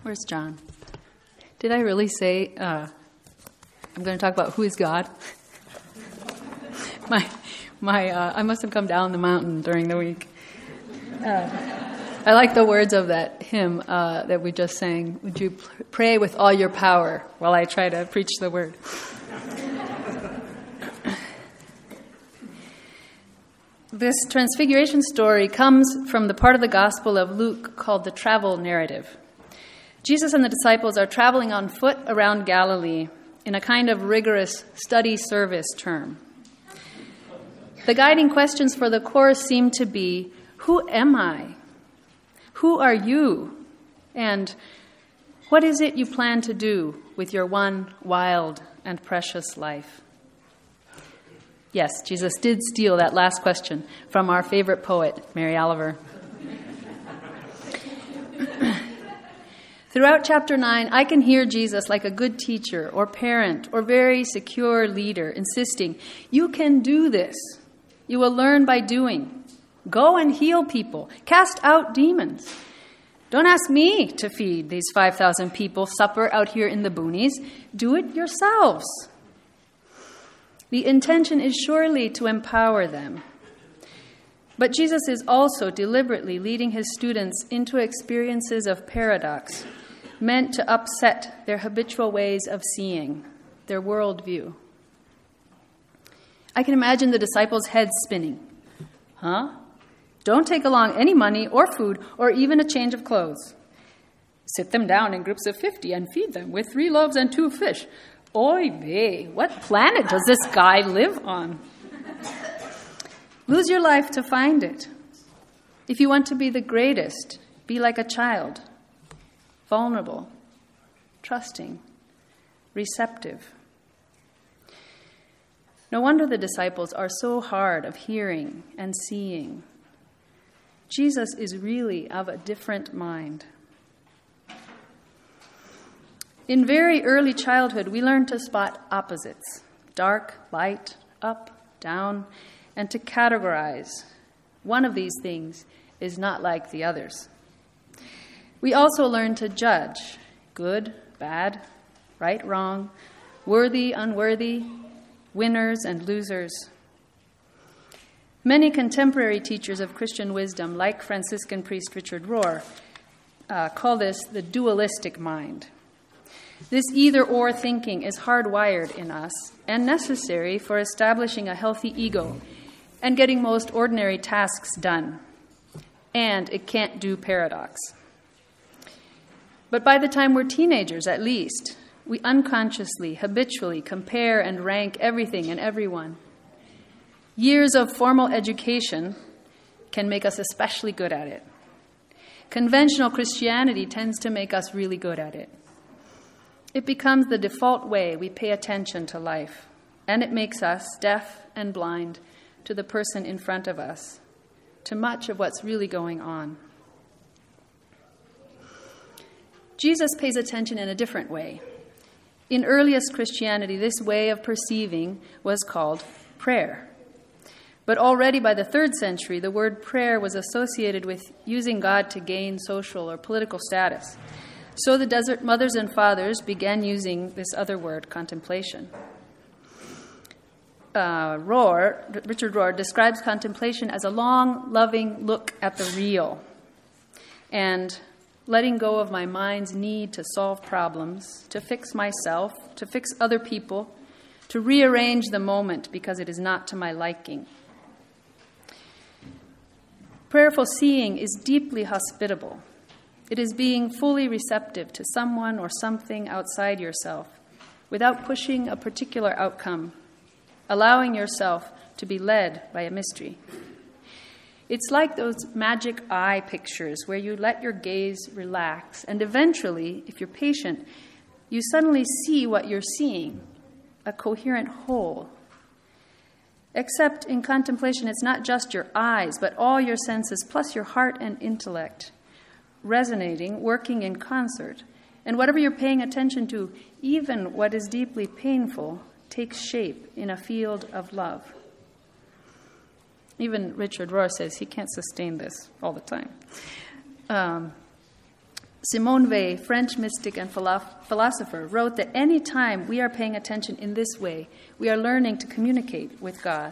Where's John? Did I really say I'm going to talk about who is God? I must have come down the mountain during the week. I like the words of that hymn that we just sang. Would you pray with all your power while I try to preach the word? This transfiguration story comes from the part of the Gospel of Luke called the travel narrative. Jesus and the disciples are traveling on foot around Galilee in a kind of rigorous study service term. The guiding questions for the course seem to be, who am I? Who are you? And what is it you plan to do with your one wild and precious life? Yes, Jesus did steal that last question from our favorite poet, Mary Oliver. Throughout chapter 9, I can hear Jesus like a good teacher or parent or very secure leader insisting, you can do this. You will learn by doing. Go and heal people. Cast out demons. Don't ask me to feed these 5,000 people supper out here in the boonies. Do it yourselves. The intention is surely to empower them. But Jesus is also deliberately leading his students into experiences of paradox, meant to upset their habitual ways of seeing, their worldview. I can imagine the disciples' heads spinning. Huh? Don't take along any money or food or even a change of clothes. Sit them down in groups of 50 and feed them with 3 loaves and 2 fish. Oy vey, what planet does this guy live on? Lose your life to find it. If you want to be the greatest, be like a child, vulnerable, trusting, receptive. No wonder the disciples are so hard of hearing and seeing. Jesus is really of a different mind. In very early childhood, we learn to spot opposites, dark, light, up, down, and to categorize. One of these things is not like the others. We also learn to judge, good, bad, right, wrong, worthy, unworthy, winners and losers. Many contemporary teachers of Christian wisdom, like Franciscan priest Richard Rohr, call this the dualistic mind. This either-or thinking is hardwired in us and necessary for establishing a healthy ego and getting most ordinary tasks done. And it can't do paradox. But by the time we're teenagers, at least, we unconsciously, habitually compare and rank everything and everyone. Years of formal education can make us especially good at it. Conventional Christianity tends to make us really good at it. It becomes the default way we pay attention to life, and it makes us deaf and blind to the person in front of us, to much of what's really going on. Jesus pays attention in a different way. In earliest Christianity, this way of perceiving was called prayer. But already by the 3rd century, the word prayer was associated with using God to gain social or political status. So the desert mothers and fathers began using this other word, contemplation. Richard Rohr describes contemplation as a long, loving look at the real and letting go of my mind's need to solve problems, to fix myself, to fix other people, to rearrange the moment because it is not to my liking. Prayerful seeing is deeply hospitable. It is being fully receptive to someone or something outside yourself without pushing a particular outcome, allowing yourself to be led by a mystery. It's like those magic eye pictures where you let your gaze relax, and eventually, if you're patient, you suddenly see what you're seeing, a coherent whole. Except in contemplation, it's not just your eyes, but all your senses, plus your heart and intellect, resonating, working in concert. And whatever you're paying attention to, even what is deeply painful, takes shape in a field of love. Even Richard Rohr says he can't sustain this all the time. Simone Weil, French mystic and philosopher, wrote that any time we are paying attention in this way, we are learning to communicate with God.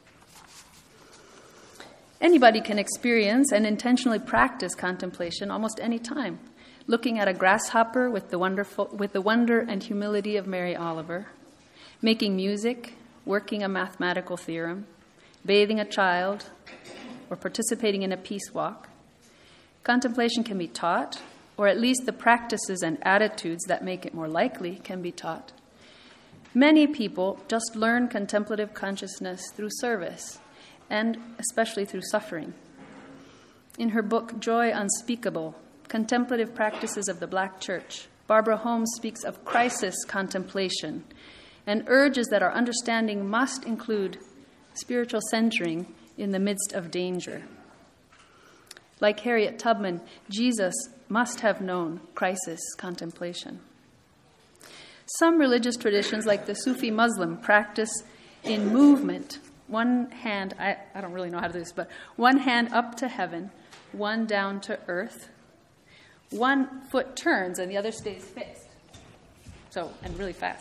Anybody can experience and intentionally practice contemplation almost any time. Looking at a grasshopper with the wonder and humility of Mary Oliver, making music, working a mathematical theorem, bathing a child, or participating in a peace walk. Contemplation can be taught, or at least the practices and attitudes that make it more likely can be taught. Many people just learn contemplative consciousness through service, and especially through suffering. In her book, Joy Unspeakable, Contemplative Practices of the Black Church, Barbara Holmes speaks of crisis contemplation and urges that our understanding must include spiritual centering in the midst of danger. Like Harriet Tubman, Jesus must have known crisis contemplation. Some religious traditions, like the Sufi Muslim, practice in movement. One hand, I don't really know how to do this, but one hand up to heaven, one down to earth. One foot turns and the other stays fixed. And really fast.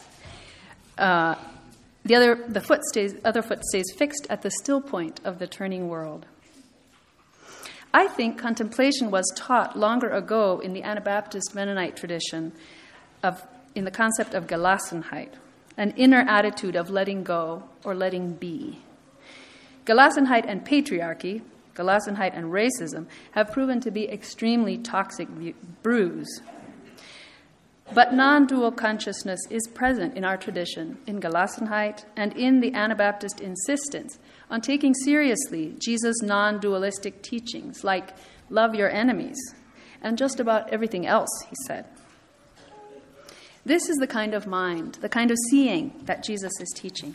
The other foot stays fixed at the still point of the turning world. I think contemplation was taught longer ago in the Anabaptist Mennonite tradition in the concept of Gelassenheit, an inner attitude of letting go or letting be. Gelassenheit and patriarchy, Gelassenheit and racism, have proven to be extremely toxic brews. But non-dual consciousness is present in our tradition, in Gelassenheit, and in the Anabaptist insistence on taking seriously Jesus' non-dualistic teachings, like love your enemies, and just about everything else he said. This is the kind of mind, the kind of seeing that Jesus is teaching.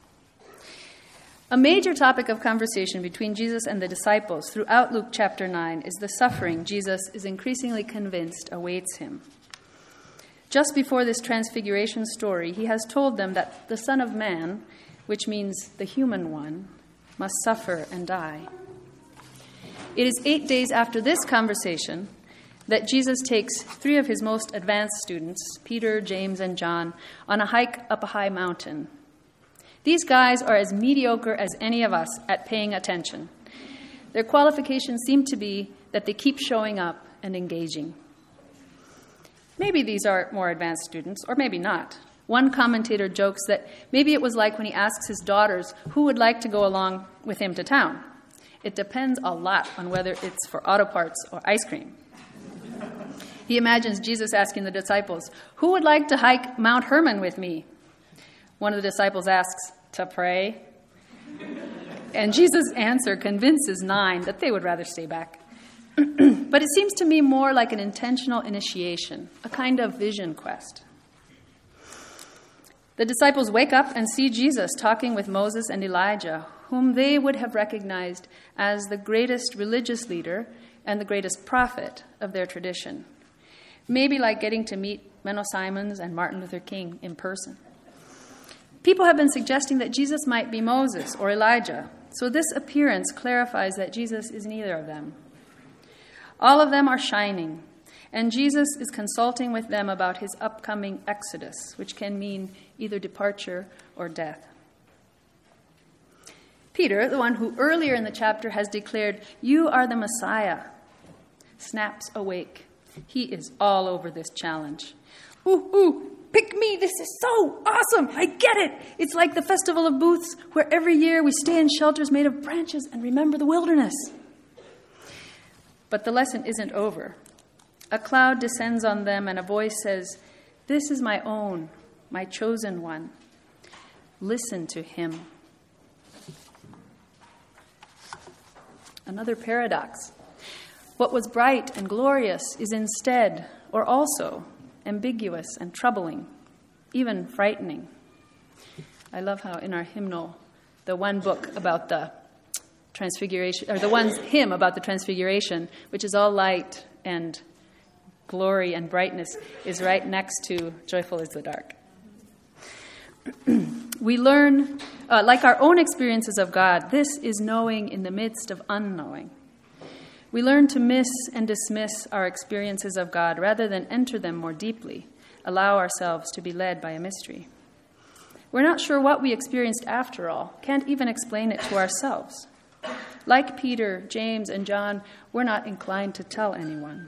A major topic of conversation between Jesus and the disciples throughout Luke chapter 9 is the suffering Jesus is increasingly convinced awaits him. Just before this transfiguration story, he has told them that the Son of Man, which means the human one, must suffer and die. It is 8 days after this conversation that Jesus takes 3 of his most advanced students, Peter, James, and John, on a hike up a high mountain. These guys are as mediocre as any of us at paying attention. Their qualifications seem to be that they keep showing up and engaging. Maybe these are more advanced students, or maybe not. One commentator jokes that maybe it was like when he asks his daughters who would like to go along with him to town. It depends a lot on whether it's for auto parts or ice cream. He imagines Jesus asking the disciples, "Who would like to hike Mount Hermon with me?" One of the disciples asks, "To pray?" And Jesus' answer convinces 9 that they would rather stay back. But it seems to me more like an intentional initiation, a kind of vision quest. The disciples wake up and see Jesus talking with Moses and Elijah, whom they would have recognized as the greatest religious leader and the greatest prophet of their tradition. Maybe like getting to meet Menno Simons and Martin Luther King in person. People have been suggesting that Jesus might be Moses or Elijah, so this appearance clarifies that Jesus is neither of them. All of them are shining, and Jesus is consulting with them about his upcoming exodus, which can mean either departure or death. Peter, the one who earlier in the chapter has declared, "You are the Messiah," snaps awake. He is all over this challenge. Ooh, pick me, this is so awesome, I get it. It's like the Festival of Booths, where every year we stay in shelters made of branches and remember the wilderness. But the lesson isn't over. A cloud descends on them and a voice says, "This is my own, my chosen one. Listen to him." Another paradox. What was bright and glorious is instead, or also, ambiguous and troubling, even frightening. I love how in our hymnal, the one book about the Transfiguration, or the one hymn about the Transfiguration, which is all light and glory and brightness, is right next to Joyful is the Dark. We learn, like our own experiences of God, this is knowing in the midst of unknowing. We learn to miss and dismiss our experiences of God rather than enter them more deeply, allow ourselves to be led by a mystery. We're not sure what we experienced after all, can't even explain it to ourselves. Like Peter, James, and John, we're not inclined to tell anyone.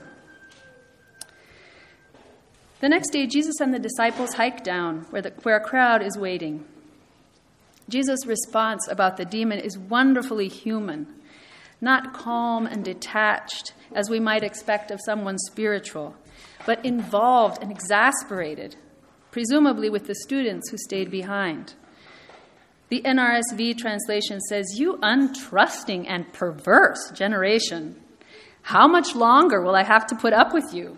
The next day, Jesus and the disciples hike down where a crowd is waiting. Jesus' response about the demon is wonderfully human, not calm and detached as we might expect of someone spiritual, but involved and exasperated, presumably with the students who stayed behind. The NRSV translation says, "You untrusting and perverse generation, how much longer will I have to put up with you?"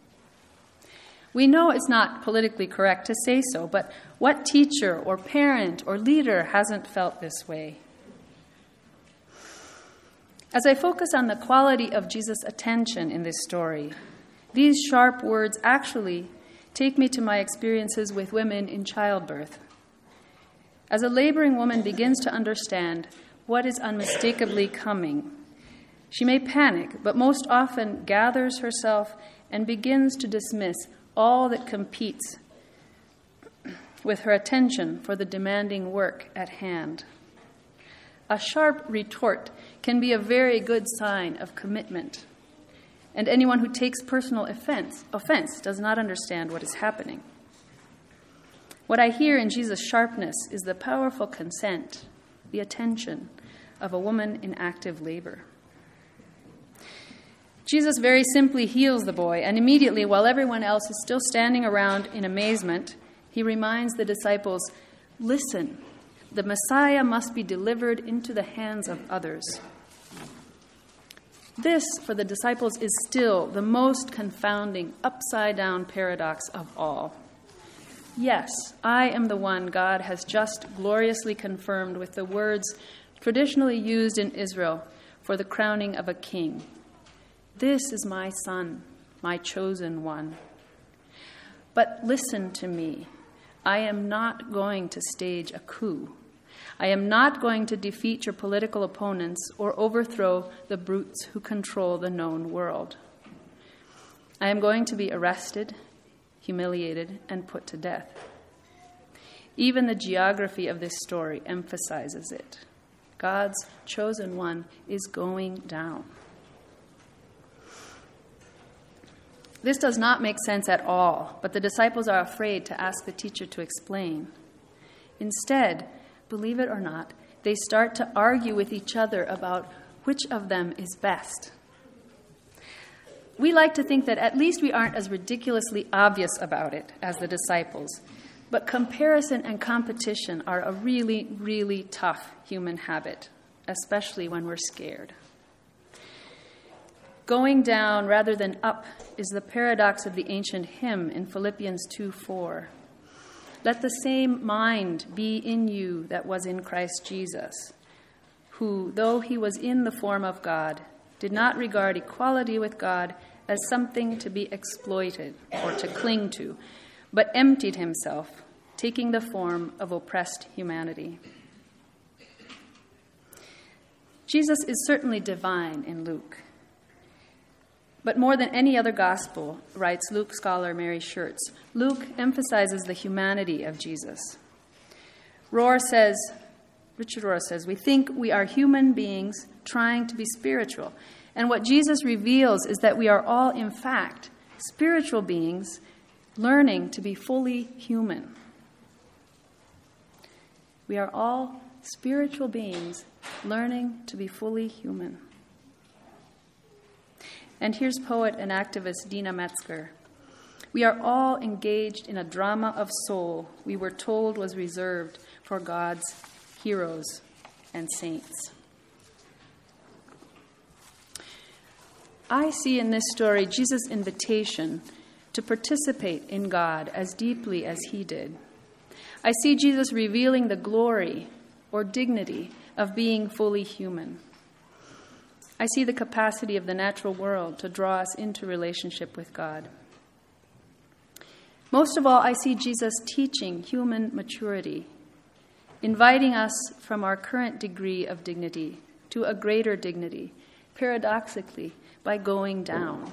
We know it's not politically correct to say so, but what teacher or parent or leader hasn't felt this way? As I focus on the quality of Jesus' attention in this story, these sharp words actually take me to my experiences with women in childbirth. As a laboring woman begins to understand what is unmistakably coming, she may panic, but most often gathers herself and begins to dismiss all that competes with her attention for the demanding work at hand. A sharp retort can be a very good sign of commitment, and anyone who takes personal offense does not understand what is happening. What I hear in Jesus' sharpness is the powerful consent, the attention of a woman in active labor. Jesus very simply heals the boy, and immediately, while everyone else is still standing around in amazement, he reminds the disciples, "Listen, the Messiah must be delivered into the hands of others." This, for the disciples, is still the most confounding, upside-down paradox of all. Yes, I am the one God has just gloriously confirmed with the words traditionally used in Israel for the crowning of a king. "This is my son, my chosen one." But listen to me. I am not going to stage a coup. I am not going to defeat your political opponents or overthrow the brutes who control the known world. I am going to be arrested, humiliated, and put to death. Even the geography of this story emphasizes it. God's chosen one is going down. This does not make sense at all, but the disciples are afraid to ask the teacher to explain. Instead, believe it or not, they start to argue with each other about which of them is best. We like to think that at least we aren't as ridiculously obvious about it as the disciples, but comparison and competition are a really, really tough human habit, especially when we're scared. Going down rather than up is the paradox of the ancient hymn in Philippians 2:4. "Let the same mind be in you that was in Christ Jesus, who, though he was in the form of God, did not regard equality with God as something to be exploited or to cling to, but emptied himself, taking the form of oppressed humanity." Jesus is certainly divine in Luke. But more than any other gospel, writes Luke scholar Mary Schertz, Luke emphasizes the humanity of Jesus. Richard Rohr says, "We think we are human beings trying to be spiritual. And what Jesus reveals is that we are all, in fact, spiritual beings learning to be fully human." We are all spiritual beings learning to be fully human. And here's poet and activist Dina Metzger. "We are all engaged in a drama of soul we were told was reserved for God's heroes and saints." I see in this story Jesus' invitation to participate in God as deeply as he did. I see Jesus revealing the glory or dignity of being fully human. I see the capacity of the natural world to draw us into relationship with God. Most of all, I see Jesus teaching human maturity, inviting us from our current degree of dignity to a greater dignity paradoxically, by going down.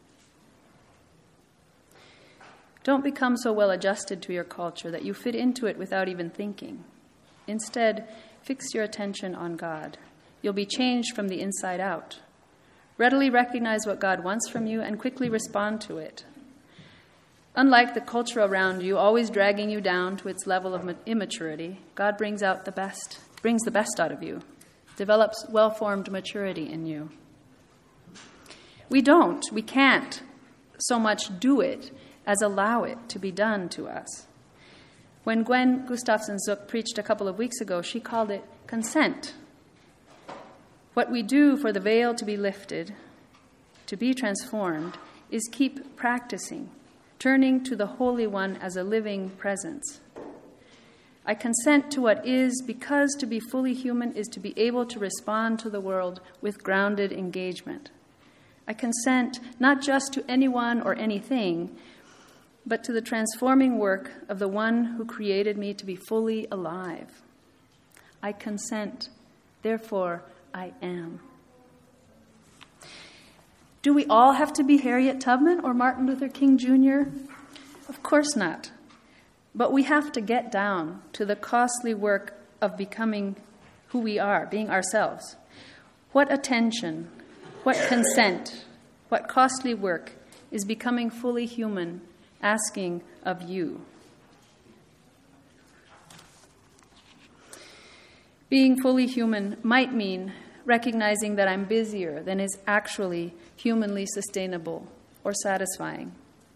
Don't become so well adjusted to your culture that you fit into it without even thinking. Instead, fix your attention on God. You'll be changed from the inside out. Readily recognize what God wants from you and quickly respond to it. Unlike the culture around you, always dragging you down to its level of immaturity, God brings the best out of you, develops well-formed maturity in you. We can't so much do it as allow it to be done to us. When Gwen Gustafson Zook preached a couple of weeks ago, she called it consent. What we do for the veil to be lifted, to be transformed, is keep practicing, turning to the Holy One as a living presence. I consent to what is because to be fully human is to be able to respond to the world with grounded engagement. I consent not just to anyone or anything, but to the transforming work of the one who created me to be fully alive. I consent, therefore I am. Do we all have to be Harriet Tubman or Martin Luther King Jr.? Of course not. But we have to get down to the costly work of becoming who we are, being ourselves. What attention, what consent, what costly work is becoming fully human asking of you? Being fully human might mean recognizing that I'm busier than is actually humanly sustainable or satisfying.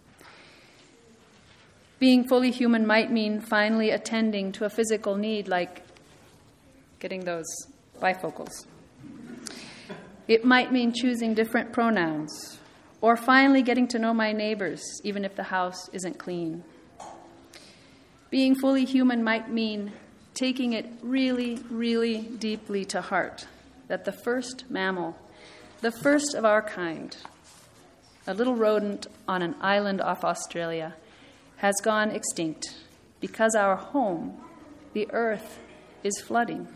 Being fully human might mean finally attending to a physical need like getting those bifocals. It might mean choosing different pronouns or finally getting to know my neighbors, even if the house isn't clean. Being fully human might mean taking it really, really deeply to heart that the first mammal, the first of our kind, a little rodent on an island off Australia, has gone extinct because our home, the earth, is flooding.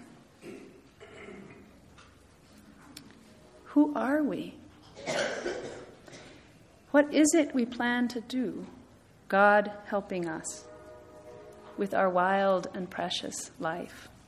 Who are we? What is it we plan to do, God helping us, with our wild and precious life?